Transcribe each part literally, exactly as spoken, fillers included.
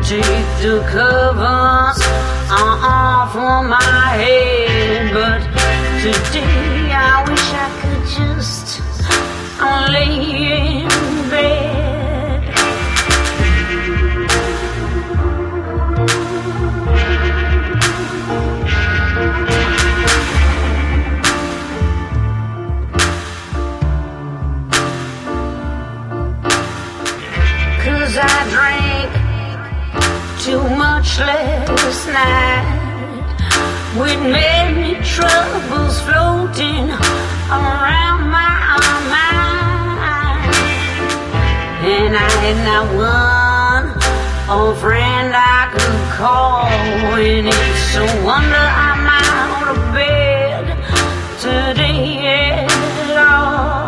take the covers off of my head, but today I wish I could just lay in bed. 'Cause I drank too much last night, with many troubles floating around my mind, and I had not one old friend I could call, and it's a wonder I'm out of bed today at all.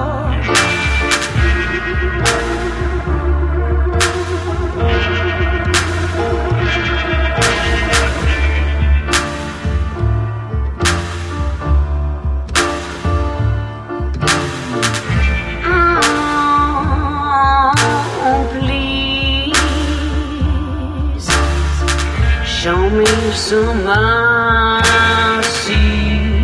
Show me some mercy,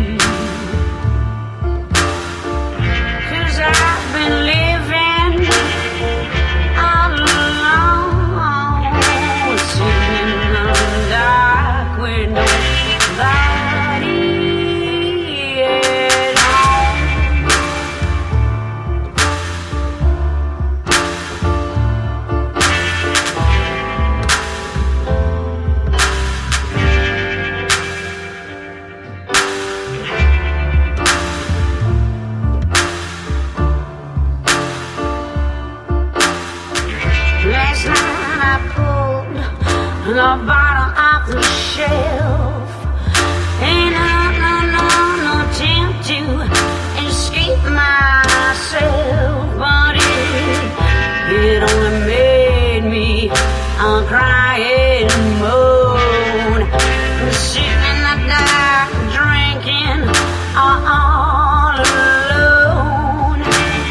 'cause I've been living all alone, sitting in the dark with nobody at home. Last night I pulled the bottle off the shelf, and I'm no attempt to escape myself, but it, it only made me a crying moan, sitting in the dark drinking all alone.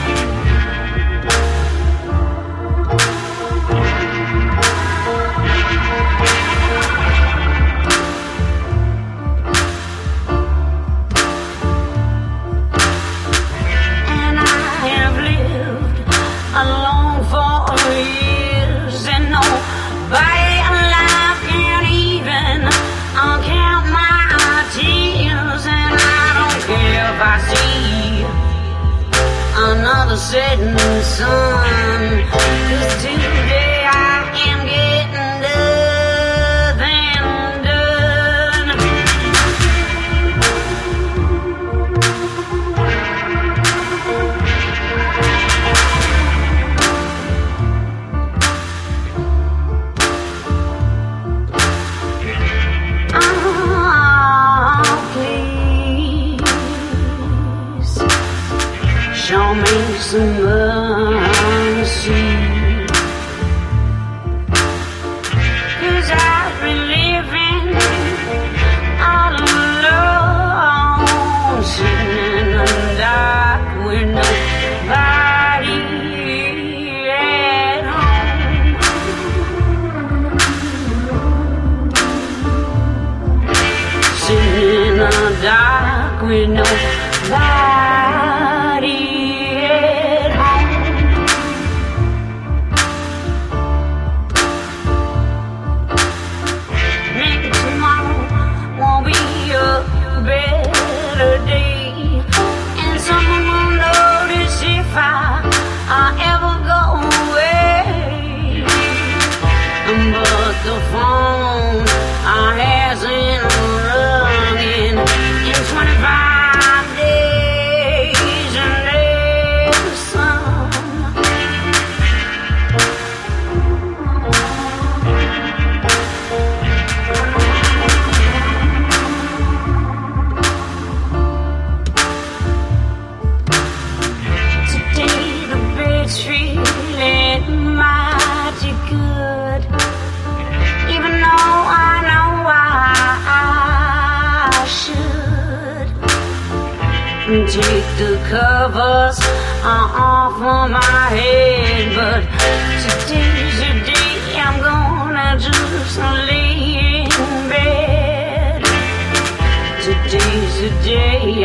Alone for years, and nobody alive can even count my tears. And I don't care if I see another setting sun, 'cause today I am getting nothing done. Show me some mercy, 'cause I've been living all alone, sitting in the dark with nobody at home. Sitting in the dark with nobody at home. Maybe tomorrow won't be a better day, and someone will notice if I, I ever go away. But the phone I hasn't rung in in twenty-five days, and there's some. Today the bed's feeling mighty good, even though I know I, I should take the covers off of my head, but today's the day I'm gonna just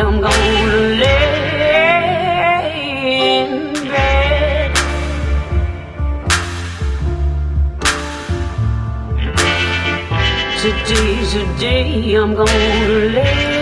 I'm gonna lay in bed. Today's the day I'm gonna lay